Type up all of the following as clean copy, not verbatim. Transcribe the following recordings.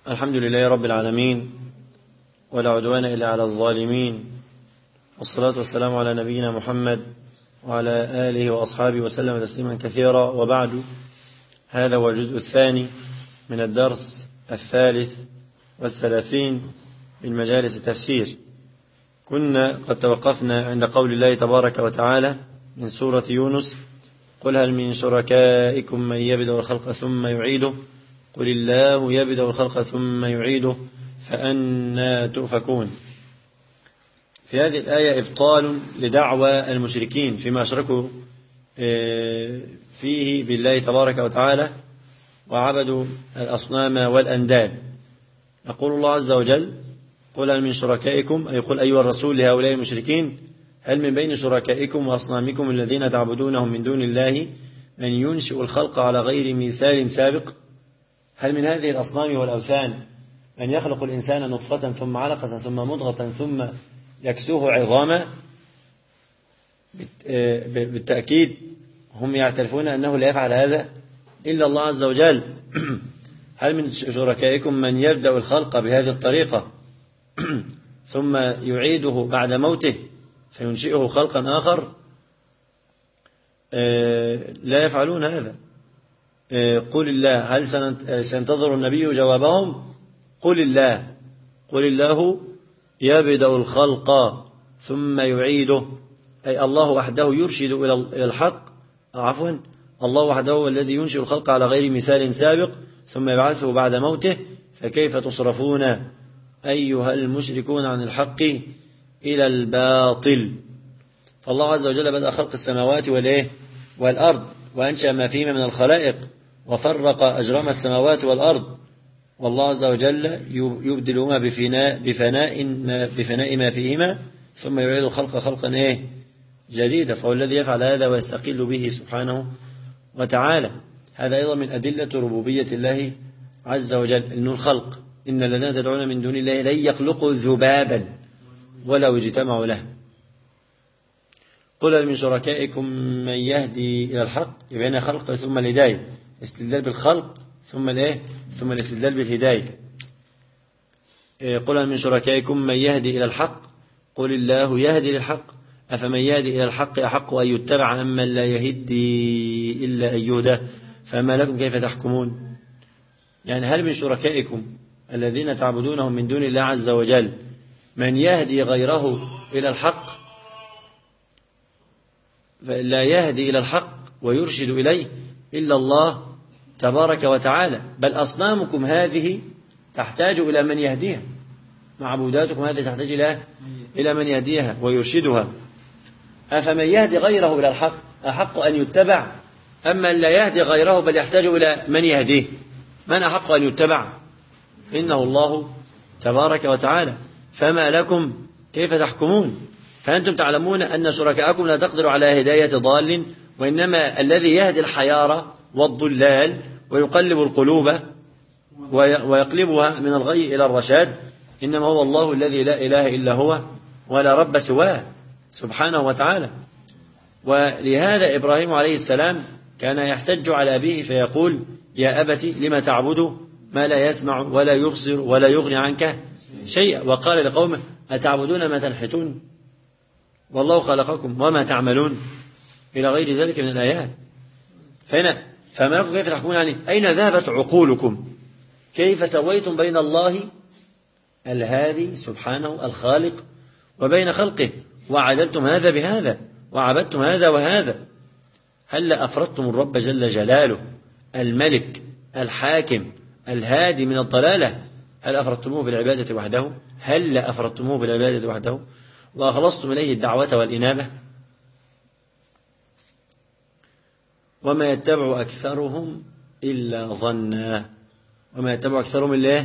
الحمد لله رب العالمين، ولا عدوان إلا على الظالمين، والصلاة والسلام على نبينا محمد وعلى آله وأصحابه وسلم تسليما كثيرا، وبعد. هذا هو الجزء الثاني من الدرس 33 من مجالس التفسير. كنا قد توقفنا عند قول الله تبارك وتعالى من سورة يونس: قل هل من شركائكم من يبدأ الخلق ثم يعيده قل الله يبدأ الخلق ثم يعيده فأنى تؤفكون. في هذه الآية إبطال لدعوى المشركين فيما أشركوا فيه بالله تبارك وتعالى وعبدوا الأصنام والأنداد. يقول الله عز وجل: قل هل من شركائكم، أي قل أيها الرسول لهؤلاء المشركين: هل من بين شركائكم وأصنامكم الذين تعبدونهم من دون الله من ينشئ الخلق على غير مثال سابق؟ هل من هذه الأصنام والأوثان من يخلق الإنسان نطفة ثم علقة ثم مضغة ثم يكسوه عظاما؟ بالتأكيد هم يعترفون أنه لا يفعل هذا إلا الله عز وجل. هل من شركائكم من يبدأ الخلق بهذه الطريقة ثم يعيده بعد موته فينشئه خلقا آخر؟ لا يفعلون هذا. قل الله. هل سينتظر النبي جوابهم؟ قل الله يبدأ الخلق ثم يعيده، أي الله وحده يرشد إلى الحق. عفوا، الله وحده هو الذي ينشئ الخلق على غير مثال سابق ثم يبعثه بعد موته، فكيف تصرفون أيها المشركون عن الحق إلى الباطل؟ فالله عز وجل بدأ خلق السماوات والأرض وأنشأ ما فيهما من الخلائق وفرق أجرام السماوات والأرض، والله عز وجل يبدلهما بفناء ما فيهما ثم يعيد الخلق خلقا جديدا. فهو الذي يفعل هذا ويستقل به سبحانه وتعالى. هذا أيضا من أدلة ربوبية الله عز وجل، إنه الخلق. إن الذين تدعون من دون الله لن يخلقوا ذبابا ولو اجتمعوا له. قل من شركائكم من يهدي إلى الحق، يبقى هنا خلق ثم الهداية، استدلال بالخلق ثم الاستدلال بالهداية. قل من شركائكم من يهدي إلى الحق قل الله يهدي للحق أفمن يهدي إلى الحق أحق أن يتبع أم من لا يهدي إلا أن يهدى فما لكم كيف تحكمون؟ يعني هل من شركائكم الذين تعبدونهم من دون الله عز وجل من يهدي غيره إلى الحق؟ فلا يهدي إلى الحق ويرشد إليه إلا الله تبارك وتعالى. بل أصنامكم هذه تحتاج إلى من يهديها، معبوداتكم هذه تحتاج إلى من يهديها ويرشدها. أفمن يهدي غيره إلى الحق أحق أن يتبع أما لا يهدي غيره بل يحتاج إلى من يهديه؟ من أحق أن يتبع؟ إنه الله تبارك وتعالى. فما لكم كيف تحكمون؟ فأنتم تعلمون أن شركاءكم لا تقدر على هداية ضال، وإنما الذي يهدي الحيارى والضلال ويقلب القلوب ويقلبها من الغي إلى الرشاد إنما هو الله الذي لا إله إلا هو ولا رب سواه سبحانه وتعالى. ولهذا إبراهيم عليه السلام كان يحتج على أبيه فيقول: يا أبت لما تعبد ما لا يسمع ولا يبصر ولا يغني عنك شيئا. وقال لقومه: أتعبدون ما تنحتون والله خلقكم وما تعملون، إلى غير ذلك من الآيات. فما لكم كيف تحكمون عليه؟ أين ذهبت عقولكم؟ كيف سويتم بين الله الهادي سبحانه الخالق وبين خلقه وعدلتم هذا بهذا وعبدتم هذا وهذا؟ هل أفردتم الرب جل جلاله الملك الحاكم الهادي من الضلالة؟ هل أفردتموه بالعبادة وحده؟ هل أفردتموه بالعبادة وحده وأخلصتم إليه الدعوة والإنابة؟ وما يتبع أكثرهم إلا ظنا. وما يتبع أكثرهم إلا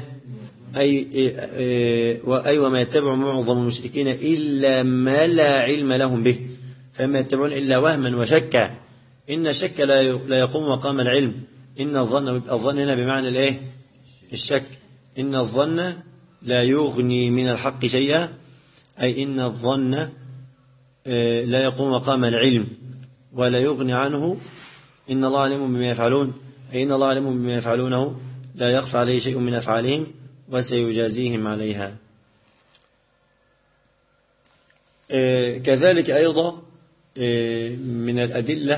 وما يتبع معظم المشركين إلا ما لا علم لهم به، فما يتبعون إلا وهما وشكا. إن الشك لا يقوم مقام العلم. إن الظن هنا بمعنى الشك. إن الظن لا يغني من الحق شيئا، أي إن الظن لا يقوم مقام العلم ولا يغني عنه. إن الله عليم بما يفعلون، أي إن الله عليم بما يفعلونه لا يخفى عليه شيء من أفعالهم وسيجازيهم عليها. كذلك أيضا من الأدلة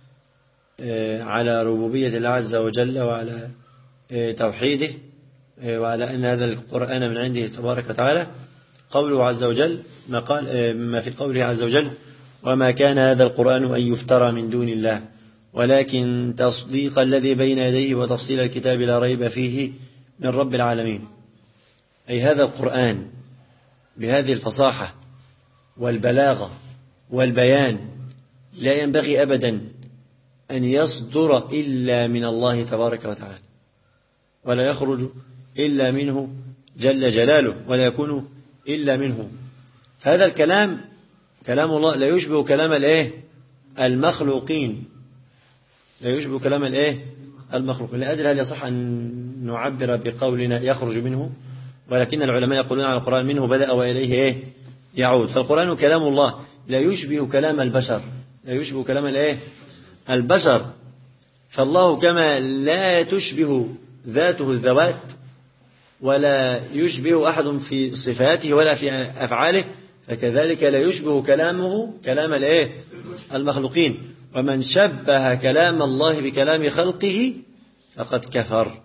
على ربوبية الله عز وجل وعلى توحيده وعلى أن هذا القرآن من عنده تبارك وتعالى قوله عز وجل ما في قوله عز وجل: وما كان هذا القرآن أن يفترى من دون الله ولكن تصديق الذي بين يديه وتفصيل الكتاب لا ريب فيه من رب العالمين. أي هذا القرآن بهذه الفصاحة والبلاغة والبيان لا ينبغي أبدا أن يصدر إلا من الله تبارك وتعالى، ولا يخرج إلا منه جل جلاله، ولا يكون إلا منه. فهذا الكلام كلام الله لا يشبه كلام المخلوقين، لا يشبه كلام المخلوقين. لا أدري هل يصح أن نعبر بقولنا يخرج منه، ولكن العلماء يقولون على القرآن منه بدأ وإليه يعود. فالقرآن كلام الله لا يشبه كلام البشر، لا يشبه كلام البشر. فالله كما لا تشبه ذاته الذوات ولا يشبه أحد في صفاته ولا في أفعاله، فكذلك لا يشبه كلامه كلام المخلوقين. ومن شبه كلام الله بكلام خلقه فقد كفر.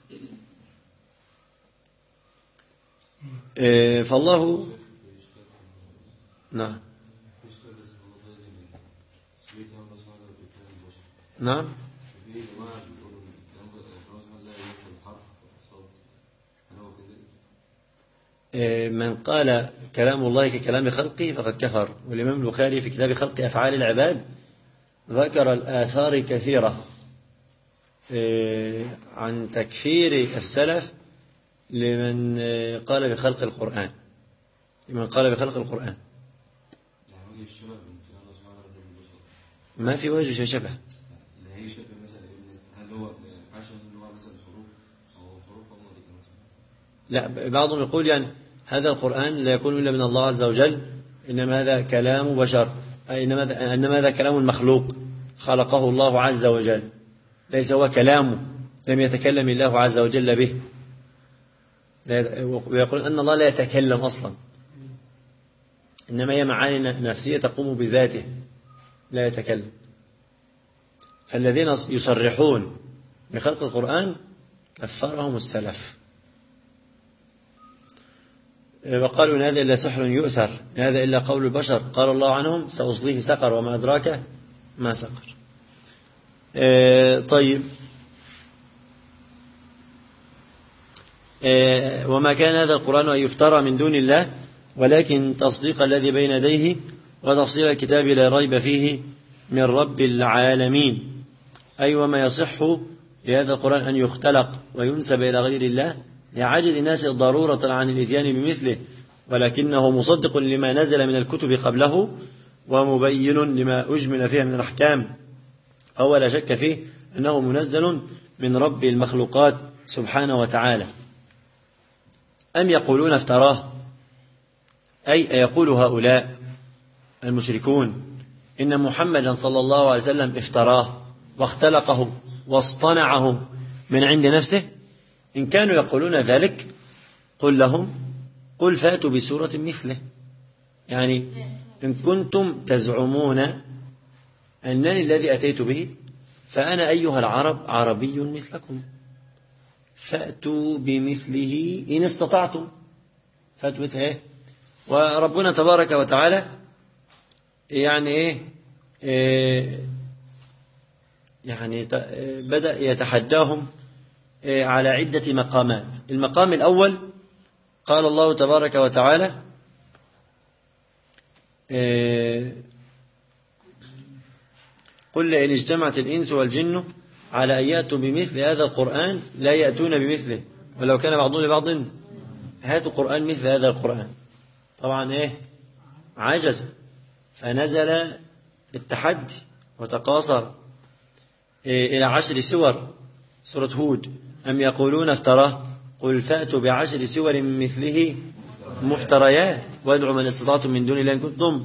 فالله نعم نعم من قال كلام الله ككلام خلقه فقد كفر. والإمام البخاري في كتاب خلق أفعال العباد ذكر الآثار كثيرة عن تكفير السلف لمن قال بخلق القرآن، ما في وجه شبه. لا، بعضهم يقول يعني هذا القرآن لا يكون إلا من الله عز وجل، إنما هذا كلام بشر، إنما هذا كلام مخلوق خلقه الله عز وجل، ليس هو كلامه، لم يتكلم الله عز وجل به. ويقول أن الله لا يتكلم أصلا، إنما هي معاني نفسية تقوم بذاته، لا يتكلم. فالذين يصرحون بخلق القرآن كفرهم السلف، وقالوا إن هذا إلا سحر يؤثر، إن هذا إلا قول البشر. قال الله عنهم: سأصليه سقر وما أدراك ما سقر. طيب، وما كان هذا القرآن أن يفترى من دون الله ولكن تصديق الذي بين يديه وتفصيل الكتاب لا ريب فيه من رب العالمين. أي وما يصح لهذا القرآن أن يختلق وينسب إلى غير الله لعجز الناس ضرورة عن الإتيان بمثله، ولكنه مصدق لما نزل من الكتب قبله ومبين لما أجمل فيها من الأحكام، فهو لا شك فيه أنه منزل من رب المخلوقات سبحانه وتعالى. أم يقولون افتراه، أي يقول هؤلاء المشركون إن محمدا صلى الله عليه وسلم افتراه واختلقه واصطنعه من عند نفسه؟ إن كانوا يقولون ذلك قل لهم: قل فاتوا بسورة مثله. يعني إن كنتم تزعمون أنني الذي أتيت به فأنا أيها العرب عربي مثلكم، فأتوا بمثله إن استطعتم. فأتوا مثله وربنا تبارك وتعالى يعني يعني بدأ يتحداهم على عدة مقامات. المقام الأول قال الله تبارك وتعالى: قل لئن اجتمعت الإنس والجن على أن يأتوا بمثل هذا القرآن لا يأتون بمثله ولو كان بعضهم لبعض هاتوا قرآن مثل هذا القرآن. طبعا عجزوا، فنزل التحدي وتقاصر إلى 10 سور. سورة هود: أم يقولون افتراه قل فأتوا ب10 سور مثله مفتريات وادعوا من استطعتم من دون الله إن كنتم.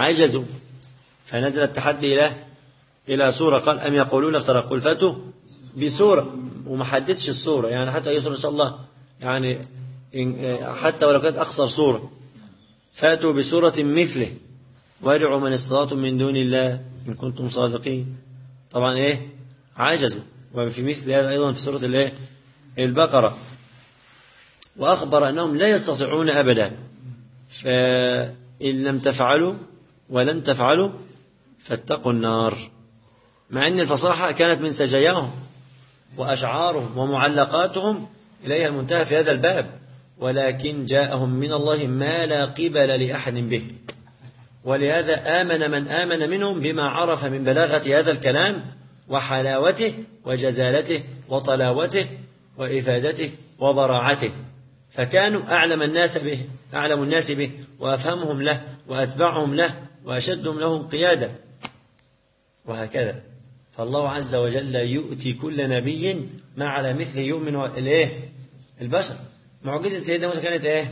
عجزوا، فنزل التحدي إلى سورة قال: أم يقولون افتراه قل فأتوا بسورة وما حددش السورة، يعني حتى أي سورة إن شاء الله، يعني حتى ولو كانت أقصر سورة، فاتوا بسورة مثله وادعوا من استطعتم من دون الله إن كنتم صادقين. طبعا عجزوا. وفي مثل هذا أيضا في سورة البقرة، وأخبر أنهم لا يستطيعون أبدا، فإن لم تفعلوا ولن تفعلوا فاتقوا النار. مع أن الفصاحة كانت من سجاياهم وأشعارهم ومعلقاتهم إليها المنتهى في هذا الباب، ولكن جاءهم من الله ما لا قبل لأحد به. ولهذا آمن من آمن منهم بما عرف من بلاغة هذا الكلام وحلاوته وجزالته وطلاوته وإفادته وبراعته، فكانوا أعلم الناس به وأفهمهم له وأتبعهم له وأشدهم لهم قيادة، وهكذا. فالله عز وجل يؤتي كل نبي ما على مثله يؤمن البشر. معجزة سيدنا موسى كانت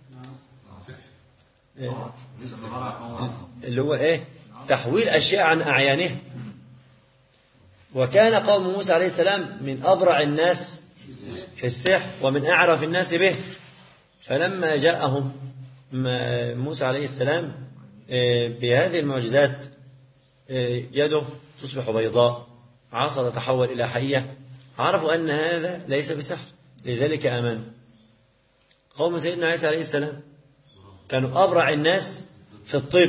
اللي هو تحويل أشياء عن أعيانها. وكان قوم موسى عليه السلام من أبرع الناس في السحر ومن أعرف الناس به، فلما جاءهم موسى عليه السلام بهذه المعجزات، يده تصبح بيضاء، عصا تتحول إلى حية، عرفوا أن هذا ليس بسحر، لذلك آمنوا. قوم سيدنا عيسى عليه السلام كانوا أبرع الناس في الطب،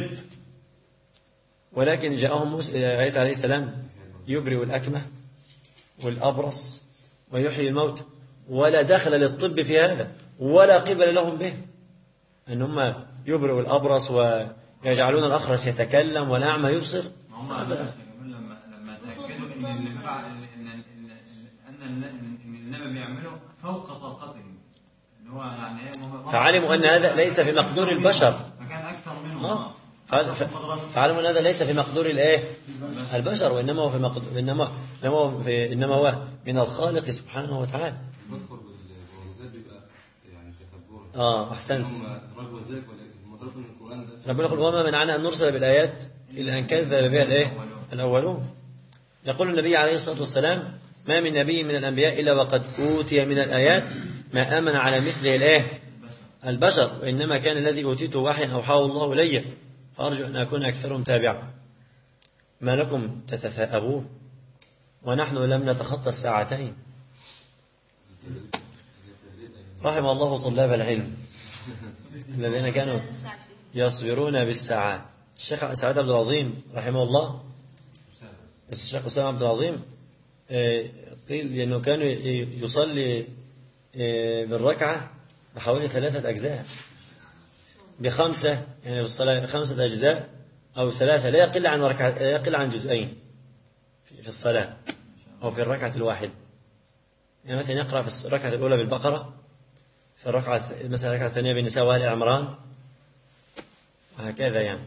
ولكن جاءهم عيسى عليه السلام يبرئ الأكمه والأبرص ويحيي الموت، ولا دخل للطب في هذا ولا قبل لهم به، أن هم يبرئ الأبرص ويجعلون الأخرس يتكلم والأعمى يبصر. لما تأكدوا أن النبي بيعمله فوق طاقتهم، فعلموا أن هذا ليس في مقدور البشر، فكان أكثر منهم. فعلموا أن هذا ليس في مقدور البشر، وإنما هو في مقدور، إنما هو من الخالق سبحانه وتعالى. أحسنت. ربنا يقول وما منعنا أن نرسل بالآيات إلا أن كذب بها الأولون. يقول النبي عليه الصلاة والسلام ما من نبي من الأنبياء إلا وقد أوتي من الآيات ما آمن على مثله البشر، وإنما كان الذي أوتيته وحي أوحاه الله إلي، فأرجو أن أكون أكثرهم تابعا. ما لكم تتثاءبون ونحن لم نتخطى الساعتين. رحم الله طلاب العلم الذين كانوا يصبرون بالساعات. الشيخ سعد عبد العظيم رحمه الله، الشيخ أسامة عبد العظيم قيل أنه كان يصلي بالركعة بحوالي 3 أجزاء بخمسة، يعني بالصلاة 5 أجزاء أو 3، لا يقل عن جزئين في الصلاة أو في الركعة الواحدة. يعني مثلا يقرأ في الركعة الأولى بالبقرة، في الركعة مثلا الركعة الثانية بالنساء وآل عمران، وهكذا يعني.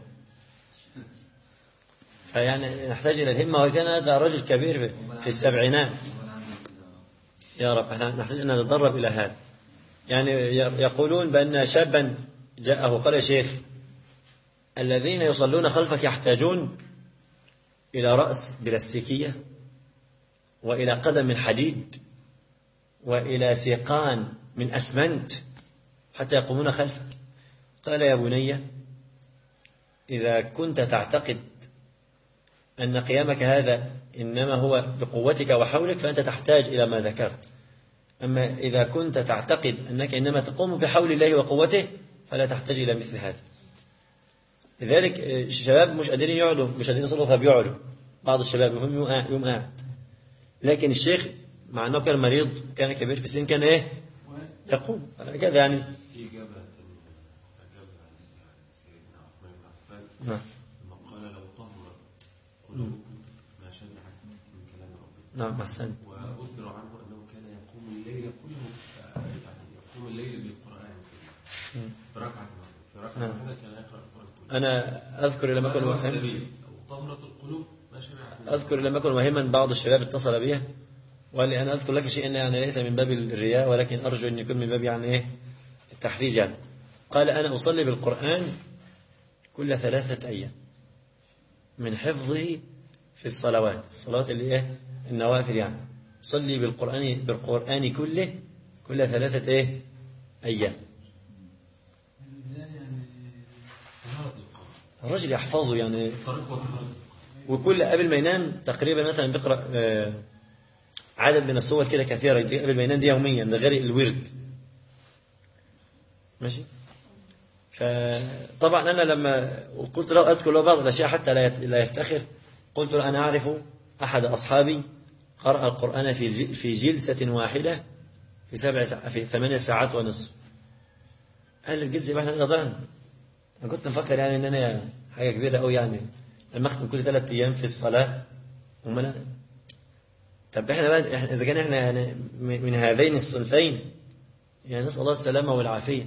فيعني نحتاج إلى الهمة، وكان هذا رجل كبير في السبعينات. يا رب احنا نحتاج أن نتدرب إلى هذا. يعني يقولون بأن شابا جاءه قال يا شيخ الذين يصلون خلفك يحتاجون إلى رأس بلاستيكية وإلى قدم من حديد وإلى سيقان من أسمنت حتى يقومون خلفك. قال يا بني إذا كنت تعتقد أن قيامك هذا إنما هو بقوتك وحولك فأنت تحتاج إلى ما ذكرت، أما إذا كنت تعتقد أنك إنما تقوم بحول الله وقوته فلا تحتاج إلى مثل هذا. لذلك الشباب مش قادرين يقعدوا، مش قادرين يصلوا فبيقعدوا، بعض الشباب يوم قاعد. لكن الشيخ مع أنه كان مريض كان كبير في السن كان يقوم كذا يعني. نعم. نعم أحسنت. وأذكر عنه أنه كان يقوم الليل كله، يعني يقوم الليل بالقرآن في ركعة واحدة كان يقرأ القرآن كله. أنا أذكر لما كنت طهرة القلوب ما شبعت. أذكر لما كنت مهما بعض الشباب اتصل بي وقال لي أنا أذكر لك شيئا يعني ليس من باب الرياء ولكن أرجو أن يكون من باب يعني التحفيز يعني. قال أنا أصلي بالقرآن كل 3 أيام من حفظه في الصلوات اللي النوافل يعني، صلي بالقرآن كله كل 3 أيام. الرجل يحفظه يعني، وكل قبل ما ينام تقريبا مثلا بيقرأ عدد من الصور كده كثيرة قبل ما ينام، دي يوميا، ده غير الورد. ماشي. فطبعا أنا لما قلت له أذكر له بعض الأشياء حتى لا يفتخر، قلت له أنا أعرف أحد أصحابي قرأ القرآن في جلسة واحدة في 8 ساعات ونصف. قال الجلسة يبقى احنا ضعنا. أنا كنت مفكر يعني إن أنا حاجة كبيرة أوي يعني لما أختم كل 3 أيام في الصلاة. طب احنا بقى إذا كان احنا يعني من هذين الصنفين، يعني نسأل الله السلامة والعافية.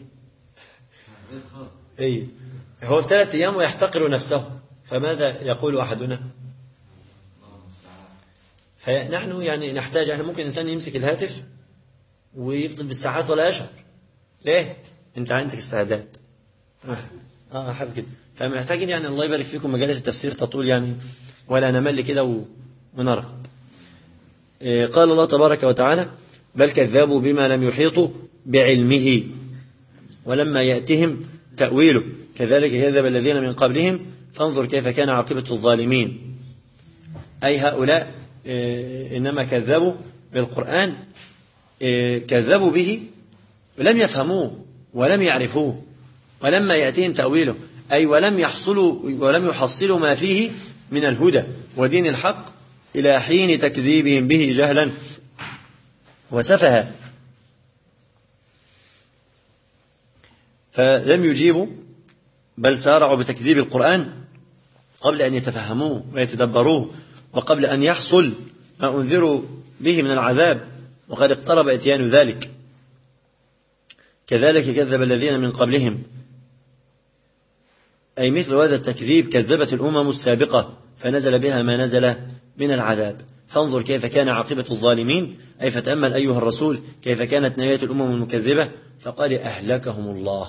إيه هو في 3 أيام ويحتقر نفسه، فماذا يقول أحدنا؟ فنحن يعني نحتاج، احنا ممكن الإنسان يمسك الهاتف ويفضل بالساعات ولا يشعر. ليه؟ أنت عندك استعداد. حابب كده. فمحتاجين يعني الله يبارك فيكم مجالس التفسير تطول يعني ولا نمل كده ونرغب. قال الله تبارك وتعالى: بل كذبوا بما لم يحيطوا بعلمه ولما يأتهم تأويله كذلك كذب الذين من قبلهم فانظر كيف كان عاقبة الظالمين. أي هؤلاء إنما كذبوا بالقرآن، كذبوا به ولم يفهموه ولم يعرفوه ولما يأتيهم تأويله، أي ولم يحصلوا ما فيه من الهدى ودين الحق إلى حين تكذيبهم به جهلا وسفها. فلم يجيبوا بل سارعوا بتكذيب القرآن قبل أن يتفهموه ويتدبروه، وقبل أن يحصل ما أنذروا به من العذاب، وقد اقترب اتيان ذلك. كذلك كذب الذين من قبلهم، أي مثل هذا التكذيب كذبت الأمم السابقة فنزل بها ما نزل من العذاب. فانظر كيف كان عاقبة الظالمين، أي فتأمل أيها الرسول كيف كانت نهاية الأمم المكذبة، فقال أهلكهم الله.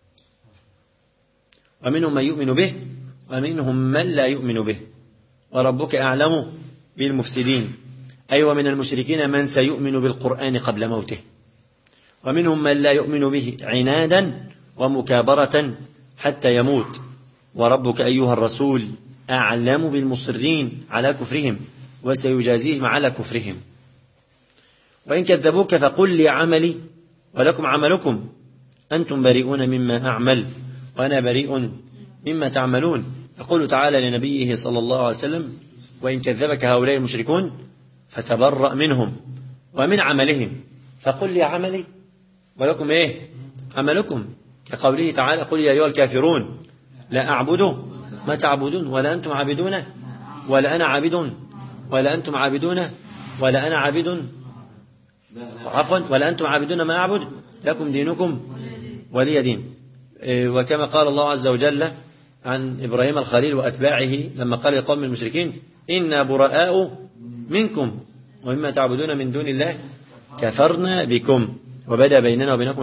ومنهم من يؤمن به ومنهم من لا يؤمن به وربك أعلم بالمفسدين، أي ومن المشركين من سيؤمن بالقرآن قبل موته، ومنهم من لا يؤمن به عنادا ومكابرة حتى يموت، وربك أيها الرسول أعلم بالمصرين على كفرهم وسيجازيهم على كفرهم. وإن كذبوك فقل لي عملي ولكم عملكم أنتم بريئون مما أعمل وأنا بريء مما تعملون. يقول تعالى لنبيه صلى الله عليه وسلم: وإن كذبك هؤلاء المشركون فتبرأ منهم ومن عملهم فقل لي عملي ولكم عملكم، كقوله تعالى: قل يا أيها الكافرون لا أعبد ما تعبدون ولا أنتم عابدون ولا أنا عابد ولا أنتم عابدون ولا أنا عابد، عفوا، ولا أنتم عابدون ما أعبد لكم دينكم ولي دين. وكما قال الله عز وجل عن إبراهيم الخليل وأتباعه لما قال لقوم المشركين: إنا براء منكم ومما تعبدون من دون الله كفرنا بكم وبدأ بيننا وبينكم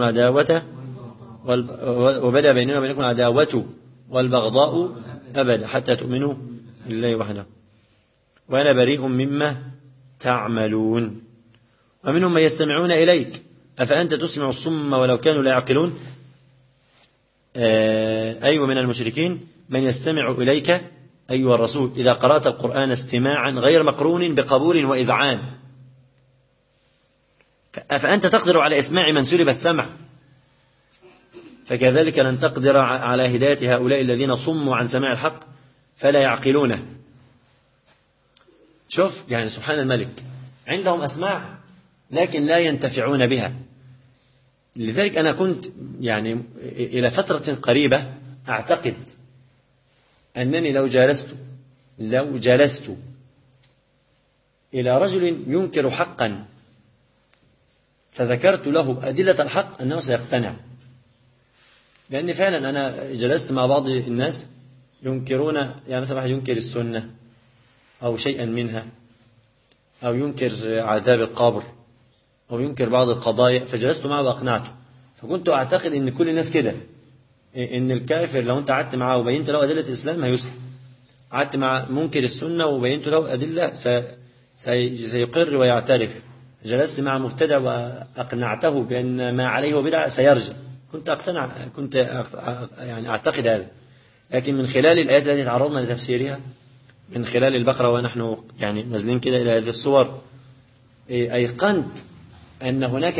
العداوة والبغضاء أبدا حتى تؤمنوا بالله وحده وأنا بريء مما تعملون. ومنهم من يستمعون إليك أفأنت تسمع الصم ولو كانوا لا يعقلون، أي ومن المشركين من يستمع إليك أيها الرسول إذا قرأت القرآن استماعا غير مقرون بقبول وإذعان. أفأنت تقدر على إسماع من سلب السمع؟ فكذلك لن تقدر على هداية هؤلاء الذين صموا عن سماع الحق فلا يعقلونه. شوف يعني سبحان الملك، عندهم أسماع لكن لا ينتفعون بها. لذلك أنا كنت يعني إلى فترة قريبة أعتقد أنني لو جلست إلى رجل ينكر حقا فذكرت له أدلة الحق أنه سيقتنع، لأن فعلا أنا جلست مع بعض الناس ينكرون، يعني مثلا واحد ينكر السنة أو شيئا منها أو ينكر عذاب القبر أو ينكر بعض القضايا، فجلست معه وأقنعته. فكنت أعتقد أن كل الناس كده، أن الكافر لو أنت قعدت معه وبينت له أدلة الإسلام هيسلم، قعدت مع منكر السنة وبينت له أدلة سيقر ويعترف، جلست مع مبتدع وأقنعته بأن ما عليه هو بدعة سيرجع، كنت يعني أعتقد هذا. لكن من خلال الآيات التي تعرضنا لتفسيرها من خلال البقرة ونحن يعني نازلين كده إلى هذه الصور، أيقنت أن هناك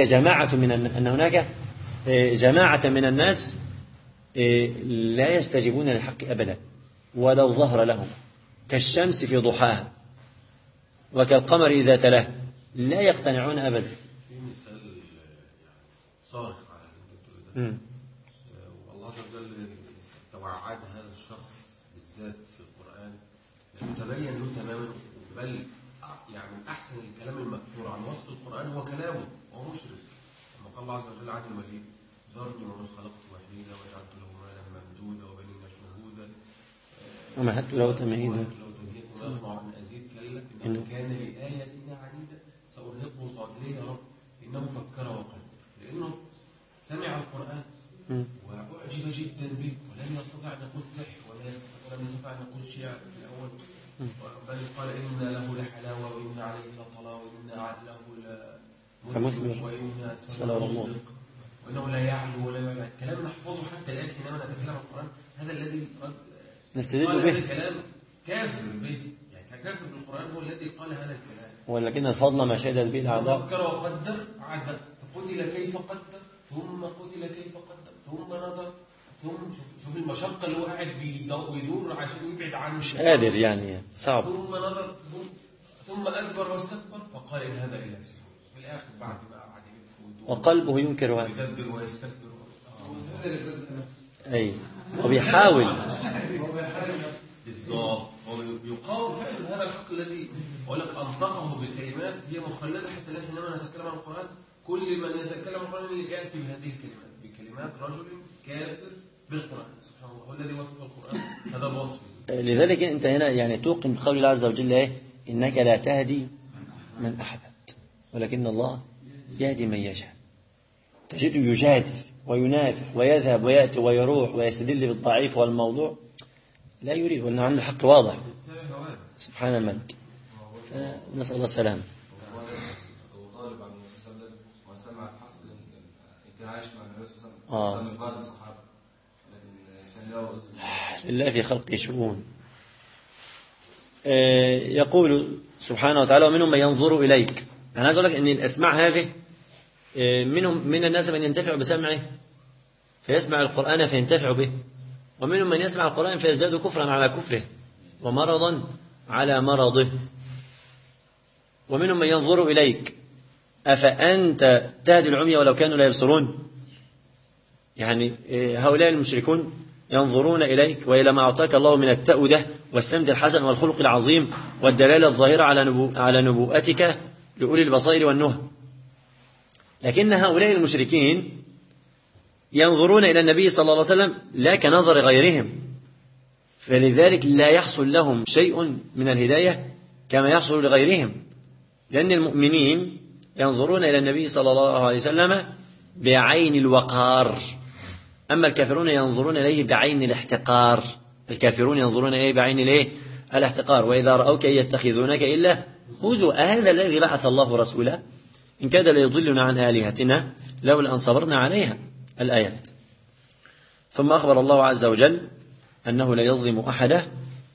جماعة من الناس لا يستجيبون للحق أبدا ولو ظهر لهم، كالشمس في ضحاها وكالقمر إذا تلاه، لا يقتنعون أبدا. في مثال صارخ على اللي انت بتقوله ده. والله عز وجل توعد هذا الشخص بالذات في القرآن يتبين له تماما، بل يعني أحسن الكلام المكثور عن وصف القرآن هو كلامه وهو مشرك. لما قال الله عز وجل عن الوليد: ذرني ومن خلقت وحيدا وجعلت له مالا ممدودا وبنين شهودا ومهدت له تمهيدا أن أزيد كلا إنه كان لآياتنا عنيدا سأرهقه صعودا. يا رب إنه فكر وقدر، لأنه سمع القرآن وأعجب جدا به ولم يستطع أن يقول سحر ولم يستطع أن يقول شعر في الأول، بل قال إن له لحلاوة وإن عليه لطلاوة وإن له لمثمر وإن أسفل وإنه لا يعلو ولا يعلى. كلام نحفظه حتى الآن حينما نتكلم عن القرآن. هذا الذي نستدل قال به هذا الكلام كافر به، يعني كافر بالقرآن هو الذي قال هذا الكلام. ولكن الفضل ما شهدت به الأعداء. فكر وقدر عدد، فقتل كيف قدر، ثم قتل كيف قدر، ثم نظر، ثم شوف المشقة اللي هو قاعد بيدور عشان يبعد عنه، مش قادر يعني صعب. ثم نظر ثم أكبر واستكبر فقال إن هذا إلا سحر. في الآخر بعد ما قعد يلف وقلبه ينكر ويدبر ويستكبر أي وبيحاول بالضبط، هو يقاوم فعلا هذا الحق الذي أقول لك أنطقه بكلمات هي مخلدة. حتى الآن حينما نتكلم عن القرآن كل من يتكلم عن القرآن يأتي بهذه الكلمات، بكلمات رجل كافر بالقرآن. سبحان الله، هو الذي وصف القرآن هذا الوصف. لذلك أنت هنا يعني توقن بقول الله عز وجل إيه؟ إنك لا تهدي من أحببت ولكن الله يهدي من يشاء. تجده يجادل وينافع ويذهب ويأتي ويروح ويستدل بالضعيف والموضوع لا يريد، وأنه عنده الحق واضح سبحان الملك. فنسأل الله السلامة. وطالب عن النبي صلى الله عليه وسلم وسمع الحق كان عايش مع النبي صلى الله عليه وسلم بعض الصحابة، لكن كان له أذن لله في خلقه شؤون. يقول سبحانه وتعالى: ومنهم من ينظر إليك. أنا عايز أقول لك أن الأسماع هذه منهم من الناس من ينتفع بسمعه فيسمع القرآن فينتفع به، ومنهم من يسمع القرآن فيزداد كفرا على كفره ومرضا على مرضه. ومنهم من ينظر إليك أفأنت تهدي العمي ولو كانوا لا يبصرون. يعني هؤلاء المشركون ينظرون إليك وإلى ما أعطاك الله من التأودة والسمد الحسن والخلق العظيم والدلالة الظاهرة على نبوءتك لأولي البصائر والنهى. لكن هؤلاء المشركين ينظرون إلى النبي صلى الله عليه وسلم لا كنظر غيرهم، فلذلك لا يحصل لهم شيء من الهداية كما يحصل لغيرهم، لأن المؤمنين ينظرون إلى النبي صلى الله عليه وسلم بعين الوقار، أما الكافرون ينظرون إليه بعين الاحتقار. الكافرون ينظرون إليه بعين الاحتقار. وإذا رأوك يتخذونك إلا هزوا. هذا الذي بعث الله رسوله إن كاد ليضلنا عن آلهتنا لولا أن صبرنا عليها. الآيات. ثم أخبر الله عز وجل أنه لا يظلم أحدا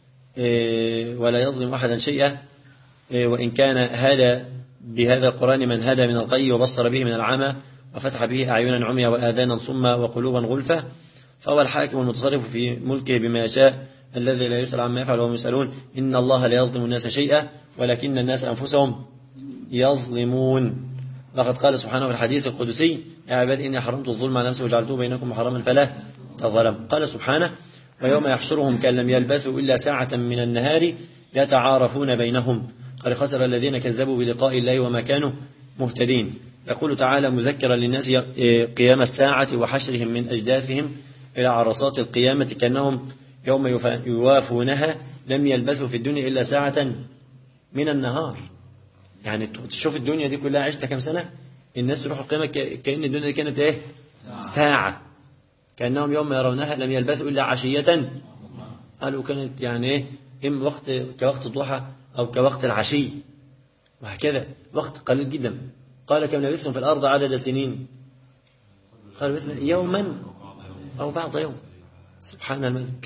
ولا يظلم أحدا شيئا، وإن كان هذا بهذا القرآن من هدى من الغي وبصر به من العمى وفتح به أعينا عميا وآذانا صما وقلوبا غلفا، فهو الحاكم المتصرف في ملكه بما يشاء الذي لا يسأل عما يفعل وهم يسألون. إن الله لا يظلم الناس شيئا ولكن الناس أنفسهم يظلمون. لقد قال سبحانه في الحديث القدسي: يا عبادي إني حرمت الظلم على نفسي وجعلته بينكم محرما فلا تظلموا. قال سبحانه: ويوم يحشرهم كأن لم يلبثوا إلا ساعة من النهار يتعارفون بينهم قد خسر الذين كذبوا بلقاء الله وما كانوا مهتدين. يقول تعالى مذكرا للناس قيام الساعة وحشرهم من أجداثهم إلى عرصات القيامة كأنهم يوم يوافونها لم يلبثوا في الدنيا إلا ساعة من النهار. يعني تشوف الدنيا دي كلها عشت كم سنة، الناس تروح القيامة كأن الدنيا دي كانت ساعة، كأنهم يوم يرونها لم يلبثوا إلا عشية. قالوا كانت يعني وقت كوقت الضحى أو كوقت العشي. وهكذا وقت قليل جدا. قال كم لبثتم في الأرض عدد سنين؟ قال لبثنا يوما أو بعض يوم. سبحان الملك،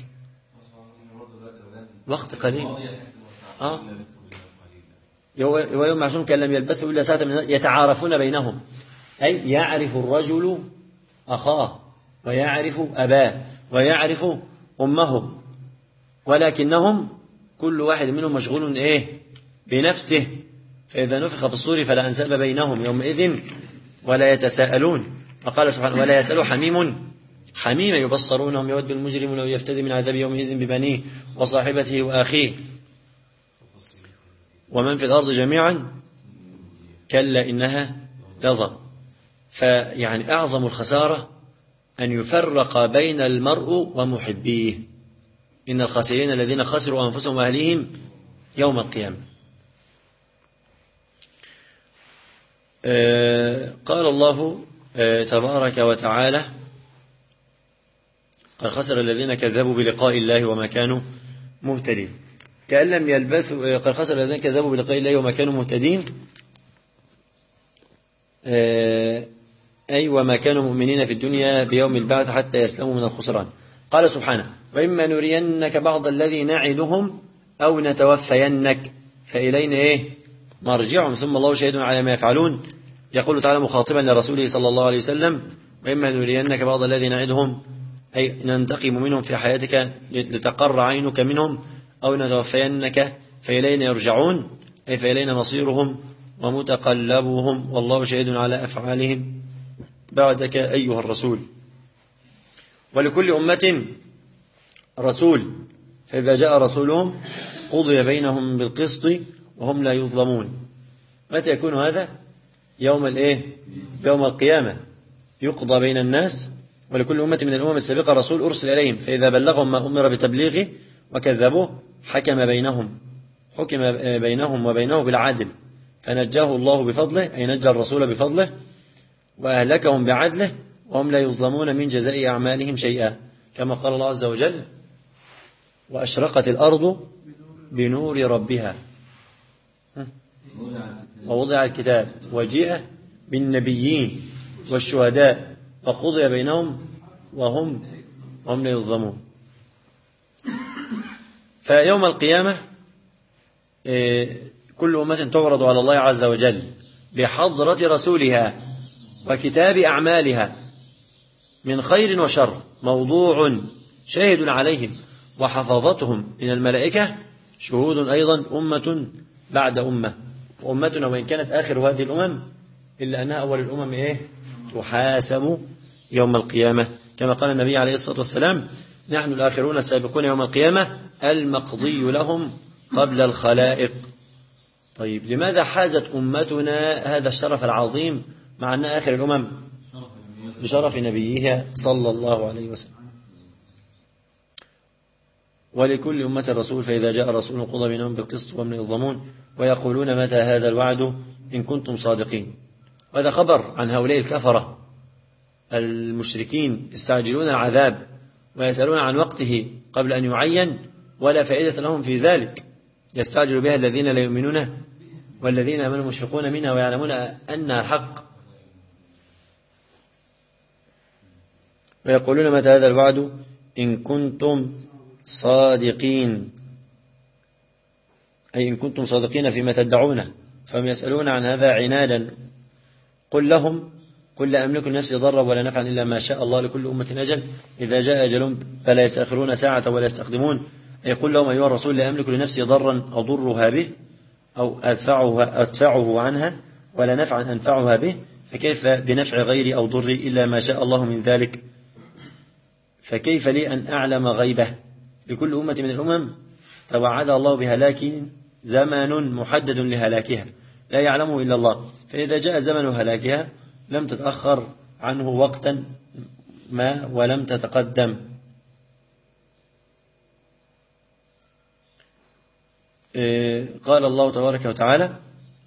وقت قليل. ويوم معشوم كان لم يلبثوا إلا ساعة من يتعارفون بينهم، أي يعرف الرجل أخاه ويعرف أباه ويعرف أمه، ولكنهم كل واحد منهم مشغول بنفسه. فإذا نفخ في الصور فلا أنساب بينهم يومئذ ولا يتساءلون. وقال سبحانه ولا يسأل حميم حميما يبصرونهم يود المجرم لو يفتدي من عذاب يومئذ ببنيه وصاحبته وأخيه ومن في الأرض جميعا كلا إنها لظى. فيعني أعظم الخسارة أن يفرق بين المرء ومحبيه. إن الخاسرين الذين خسروا أنفسهم وأهليهم يوم القيامة. قال الله تبارك وتعالى قد خسر الذين كذبوا بلقاء الله وما كانوا مهتدين. كأن لم يلبثوا. قد خسر الذين كذبوا بلقاء الله وما كانوا مهتدين، أي وما كانوا مؤمنين في الدنيا بيوم البعث حتى يسلموا من الخسران. قال سبحانه وإما نرينك بعض الذي نعدهم أو نتوفينك فإلينا مرجعهم ثم الله شهيد على ما يفعلون. يقول تعالى مخاطبا لرسوله صلى الله عليه وسلم وإما نرينك بعض الذي نعدهم أي ننتقم منهم في حياتك لتقر عينك منهم، أو نتوفينك فإلينا يرجعون أي فإلينا مصيرهم ومتقلبهم والله شهيد على أفعالهم بعدك أيها الرسول. ولكل أمة رسول فإذا جاء رسولهم قضي بينهم بالقسط وهم لا يظلمون. متى يكون هذا؟ يوم القيامة يقضى بين الناس. ولكل أمة من الأمم السابقة رسول أرسل إليهم فإذا بلغهم ما أمر بتبليغه وكذبوه حكم بينهم وبينه بالعدل فنجاه الله بفضله أي نجى الرسول بفضله وأهلكهم بعدله وهم لا يظلمون من جزاء أعمالهم شيئا، كما قال الله عز وجل وأشرقت الأرض بنور ربها ووضع الكتاب وجيء بالنبيين والشهداء وقضي بينهم وهم لا يظلمون. فيوم القيامة كل أمة تعرض على الله عز وجل بحضرة رسولها وكتاب أعمالها من خير وشر موضوع شاهد عليهم وحفظتهم من الملائكة شهود أيضا أمة بعد أمة. وأمتنا وإن كانت آخر هذه الأمم إلا أنها أول الأمم تحاسب يوم القيامة، كما قال النبي عليه الصلاة والسلام نحن الآخرون السابقون يوم القيامة المقضي لهم قبل الخلائق. طيب لماذا حازت أمتنا هذا الشرف العظيم مع أن آخر الأمم؟ بشرف نبيها صلى الله عليه وسلم. ولكل أمة رسول فإذا جاء رسول قضى بينهم بالقسط وهم لا يظلمون ويقولون متى هذا الوعد إن كنتم صادقين. وهذا خبر عن هؤلاء الكفرة المشركين يستعجلون العذاب ويسألون عن وقته قبل أن يعين ولا فائدة لهم في ذلك، يستعجل بها الذين لا يؤمنون والذين آمنوا مشفقون منها ويعلمون أنها الحق. ويقولون متى هذا الوعد إن كنتم صادقين، أي إن كنتم صادقين فيما تدعونه. فهم يسألون عن هذا عنادا. قل لهم قل لا أملك لنفسي ضرا ولا نفعا إلا ما شاء الله لكل أمة أجل إذا جاء أجلهم فلا يستأخرون ساعة ولا يستقدمون. أي قل لهم أيها الرسول لا أملك لنفسي ضرا أضرها به أو أدفعه عنها ولا نفعا أنفعها به، فكيف بنفع غيري أو ضري إلا ما شاء الله من ذلك. فكيف لي أن أعلم غيبه؟ لكل أمة من الأمم توعد الله بهلاك زمن محدد لهلاكها لا يعلمه إلا الله، فإذا جاء زمن هلاكها لم تتأخر عنه وقتا ما ولم تتقدم. قال الله تبارك وتعالى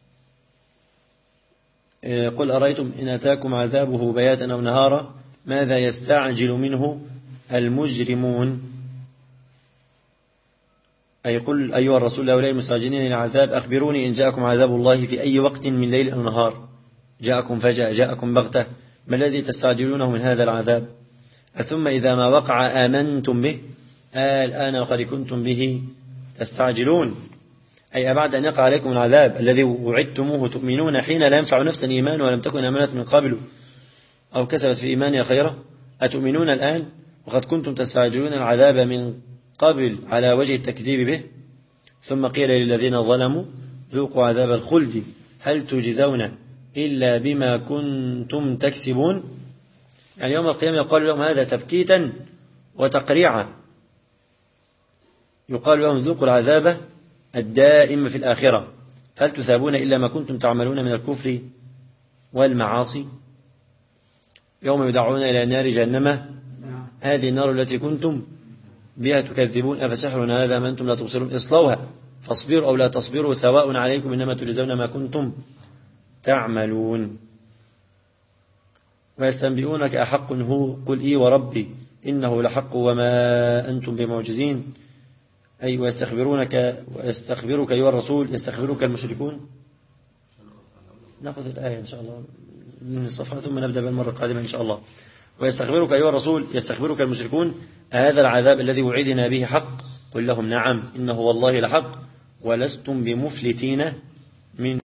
قل أرأيتم إن أتاكم عذابه بياتا أو نهارا ماذا يستعجل منه المجرمون. أي قل أيها الرسول هؤلاء المستعجلين للعذاب أخبروني إن جاءكم عذاب الله في أي وقت من ليل أو نهار، جاءكم فجأة، جاءكم بغتة، ما الذي تستعجلونه من هذا العذاب؟ ثم إذا ما وقع آمنتم به، الآن وقد كنتم به تستعجلون، أي بعد أن يقع عليكم العذاب الذي وعدتموه تؤمنون حين لا ينفع نفسا إيمان ولم تكن آمنت من قبل أو كسبت في إيمانها خيرا، أتؤمنون الآن وقد كنتم تستعجلون العذاب من قبل على وجه التكذيب به. ثم قيل للذين ظلموا ذوقوا عذاب الخلد هل تجزون إلا بما كنتم تكسبون. يعني يوم القيامة يقال لهم هذا تبكيتا وتقريعا، يقال لهم ذوقوا العذاب الدائم في الآخرة هل تثابون إلا ما كنتم تعملون من الكفر والمعاصي. يوم يدعون إلى نار جهنم هذه النار التي كنتم بها تكذبون أفسحر هذا ما أنتم لا تبصرون اصلوها فاصبروا أو لا تصبروا سواء عليكم إنما تجزون ما كنتم تعملون. ويستنبئونك أحق هو قل إي وربي إنه لحق وما أنتم بمعجزين، أي ويستخبرك أيها الرسول، يستخبرك المشركون. نأخذ الآية إن شاء الله من الصفحة ثم نبدأ بالمرة القادمة إن شاء الله. ويستخبرك أيها الرسول، يستخبرك المشركون هذا العذاب الذي وعدنا به حق؟ قل لهم نعم إنه والله لحق ولستم بمفلتين من